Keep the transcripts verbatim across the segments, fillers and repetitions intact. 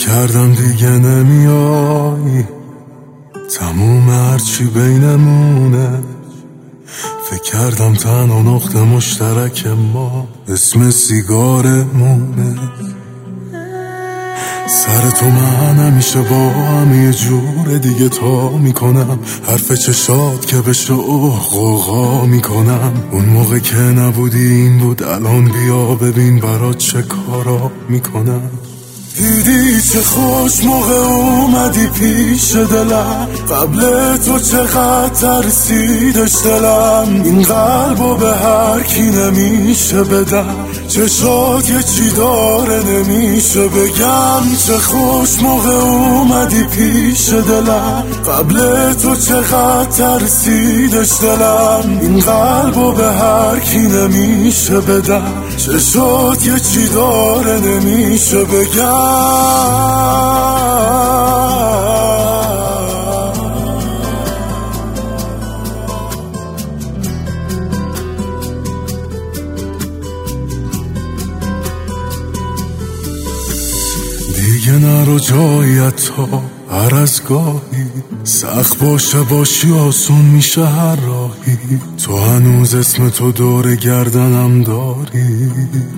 کردم دیگه نمیای، تموم هرچی بینمونه. فکر کردم تنها نقطه مشترک ما اسم سیگارمونه. سر تو من همیشه با هم یه جور دیگه تا میکنم، حرف چشات که بشه اوه غوغا میکنم. اون موقع که نبودی این بود، الان بیا ببین برات چه کارا میکنم. دیدی چه خوش موقع اومدی پیش دلم، قبل تو چقدر ترسیدش دلم. این قلبو به هر کی نمیشه بدم، چشات یه چی داره نمیشه بگم. چه خوش موقع اومدی پیش دلم، قبل تو چقدر ترسیدش دلم. این قلبو به هر کی نمیشه بدم، چشات یه چی داره نمیشه بگم. دیگه نرو جایی تا هر از گاهی، سخت باشه باشی آسون میشه هر راهی. تو هنوز اسم تو دور گردنم داری،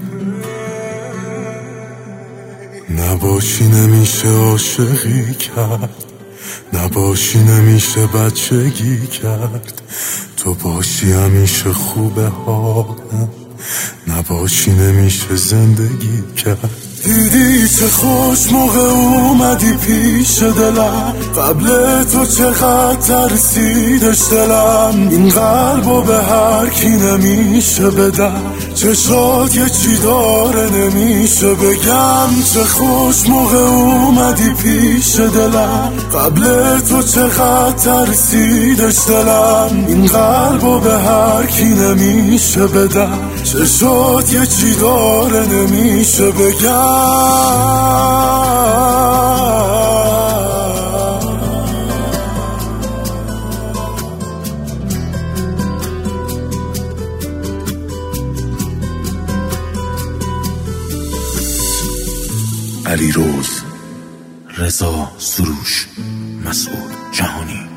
نباشی نمیشه عاشقی کرد، نباشی نمیشه بچگی کرد. تو باشی همیشه خوبه حالم، نباشی نمیشه زندگی کرد. دیدی چه خوش موقع اومدی پیش دلم، قبل تو چقدر ترسیدش دلم. این قلبو به هر کی نمیشه بدم، چشات یه چی داره نمیشه بگم. چه خوش موقع اومدی پیش دلم، قبل تو چقدر ترسیدش دلم. این قلبو به هر کی نمیشه بدم، چشات یه چی داره نمیشه بگم. علیروز، رضا سروش، مسعود جهانی.